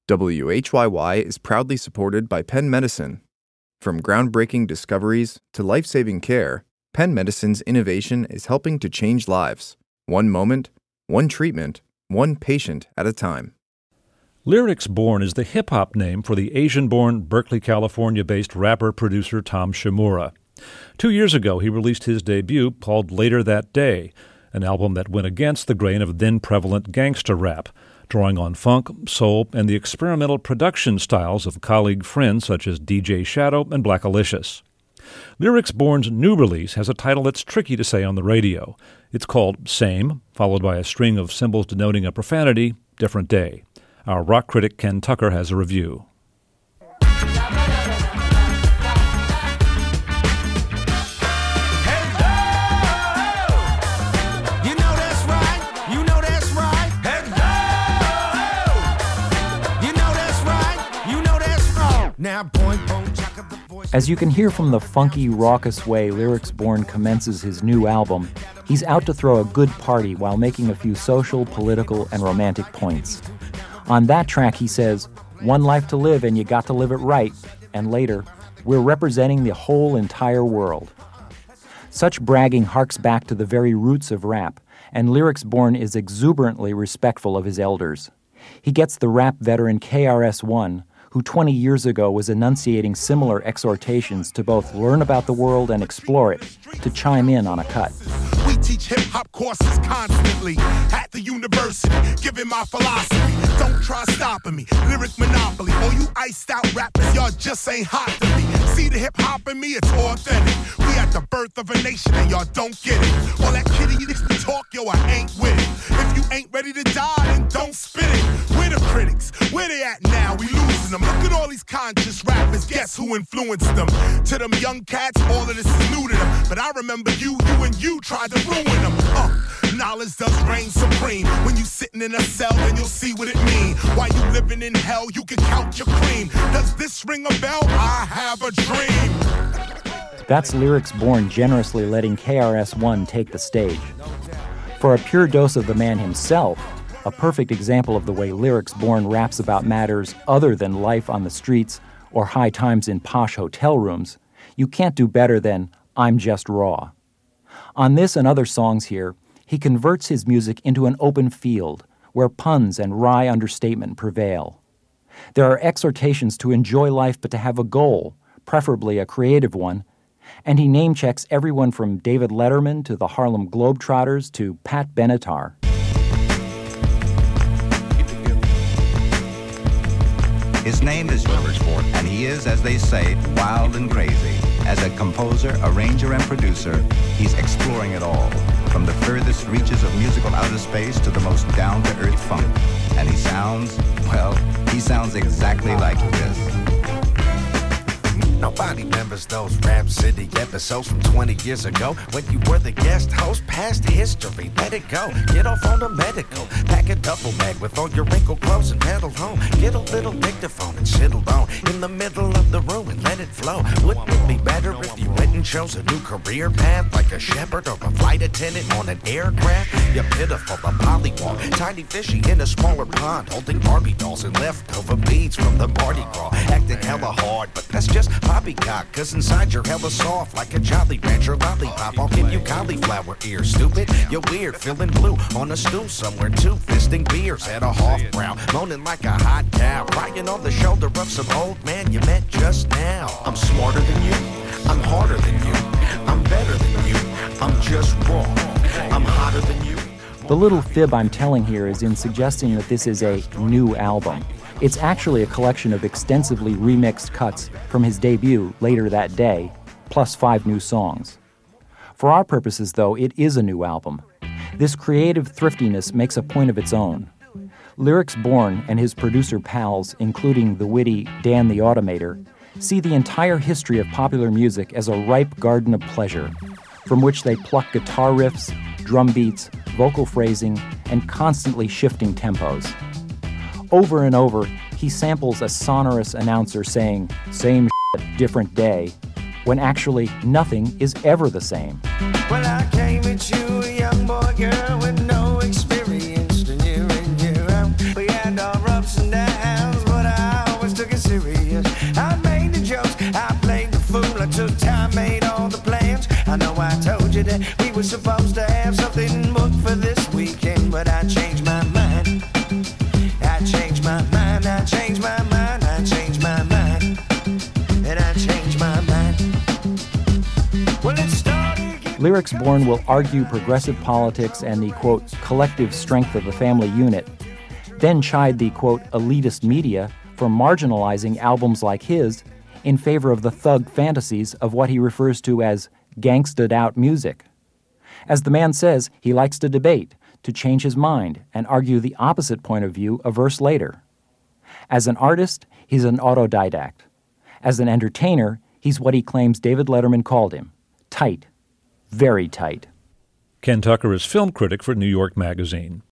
WHYY is proudly supported by Penn Medicine. From groundbreaking discoveries to life-saving care, Penn Medicine's innovation is helping to change lives. One moment, one treatment, one patient at a time. Lyrics Born is the hip-hop name for the Asian-born, Berkeley, California-based rapper-producer Tom Shimura. 2 years ago, he released his debut called Later That Day, an album that went against the grain of then-prevalent gangster rap, drawing on funk, soul, and the experimental production styles of colleague friends such as DJ Shadow and Blackalicious. Lyrics Born's new release has a title that's tricky to say on the radio. It's called Same, followed by a string of symbols denoting a profanity, Different Day. Our rock critic Ken Tucker has a review. As you can hear from the funky, raucous way Lyrics Born commences his new album, he's out to throw a good party while making a few social, political, and romantic points. On that track, he says, "One life to live and you got to live it right," and later, "We're representing the whole entire world." Such bragging harks back to the very roots of rap, and Lyrics Born is exuberantly respectful of his elders. He gets the rap veteran KRS-One, who 20 years ago was enunciating similar exhortations to both learn about the world and explore it, to chime in on a cut. We teach hip-hop courses constantly at the university, giving my philosophy. Don't try stopping me, lyric monopoly. All you iced out rappers, y'all just ain't hot to me. See the hip-hop in me, it's authentic. We at the birth of a nation and y'all don't get it. All that kiddie talk, yo, I ain't with it. If you ain't ready to die, then don't spit it. We're the critics, where they at now? We losing them. Look at all these conscious rappers, guess who influenced them? To them young cats, all of this is new to them. But I remember you and you tried to ruin them. Knowledge does reign supreme. When you sitting in a cell, then you'll see what it mean. While you living in hell, you can count your cream. Does this ring a bell? I have a dream. That's Lyrics Born generously letting KRS-One take the stage. For a pure dose of the man himself, a perfect example of the way Lyrics Born raps about matters other than life on the streets or high times in posh hotel rooms, you can't do better than I'm Just Raw. On this and other songs here, he converts his music into an open field where puns and wry understatement prevail. There are exhortations to enjoy life but to have a goal, preferably a creative one, and he name-checks everyone from David Letterman to the Harlem Globetrotters to Pat Benatar. His name is Lyrics Born, and he is, as they say, wild and crazy. As a composer, arranger, and producer, he's exploring it all, from the furthest reaches of musical outer space to the most down-to-earth funk. And he sounds exactly like this. Nobody remembers those Rap City episodes from 20 years ago when you were the guest host. Past history, let it go. Get off on the medical. Pack a duffel bag with all your wrinkled clothes and pedal home. Get a little dictaphone and sit alone in the middle of the room and let it flow. Wouldn't it be better if you went and chose a new career path, like a shepherd or a flight attendant on an aircraft? You're pitiful, a pollywog, tiny fishy in a smaller pond, holding Barbie dolls and leftover beads from the Mardi Gras, acting hella hard, but that's just poppycock, cause inside you're hella soft like a Jolly Rancher lollipop. I'll give you cauliflower ears, stupid. You're weird, feeling blue on a stool somewhere, two-fisting beers at a half brown, moaning like a hot cow, crying on the shoulder of some old man you met just now. I'm smarter than you, I'm harder than you, I'm better than you, I'm just wrong, I'm hotter than you. The little fib I'm telling here is in suggesting that this is a new album. It's actually a collection of extensively remixed cuts from his debut Later That Day, plus 5 new songs. For our purposes, though, it is a new album. This creative thriftiness makes a point of its own. Lyrics Born and his producer pals, including the witty Dan the Automator, see the entire history of popular music as a ripe garden of pleasure, from which they pluck guitar riffs, drum beats, vocal phrasing, and constantly shifting tempos. Over and over, he samples a sonorous announcer saying, "Same shit, different day," when actually nothing is ever the same. Well, I came at you, a young boy, girl, with no experience to year in, year out. We had our ups and downs, but know I told you that we were supposed to have something booked for this weekend, but I changed my mind. I changed my mind, I changed my mind, I changed my mind, and I changed my mind. Well, it started. Lyrics Born will argue progressive politics and the, quote, collective strength of the family unit, then chide the, quote, elitist media for marginalizing albums like his in favor of the thug fantasies of what he refers to as gangsta'd out music. As the man says, he likes to debate, to change his mind, and argue the opposite point of view a verse later. As an artist, he's an autodidact. As an entertainer, he's what he claims David Letterman called him, tight, very tight. Ken Tucker is film critic for New York Magazine.